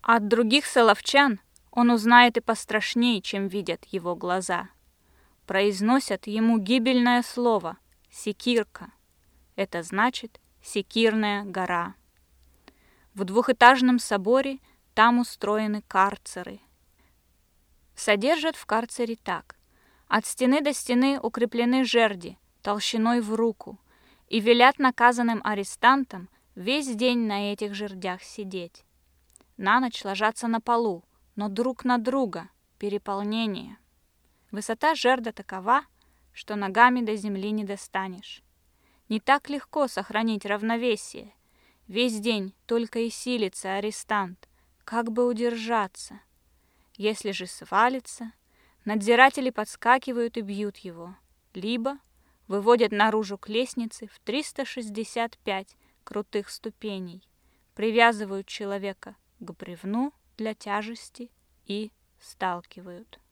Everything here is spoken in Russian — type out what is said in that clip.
А от других соловчан он узнает и пострашней, чем видят его глаза. Произносят ему гибельное слово «секирка». Это значит «секирная гора». В двухэтажном соборе там устроены карцеры. Содержат в карцере так. От стены до стены укреплены жерди толщиной в руку и велят наказанным арестантам весь день на этих жердях сидеть. На ночь ложатся на полу, но друг на друга, переполнение. Высота жерда такова, что ногами до земли не достанешь. Не так легко сохранить равновесие. Весь день только и силится арестант, как бы удержаться. Если же свалится, надзиратели подскакивают и бьют его, либо выводят наружу к лестнице в 365 крутых ступеней, привязывают человека к бревну для тяжести и сталкивают.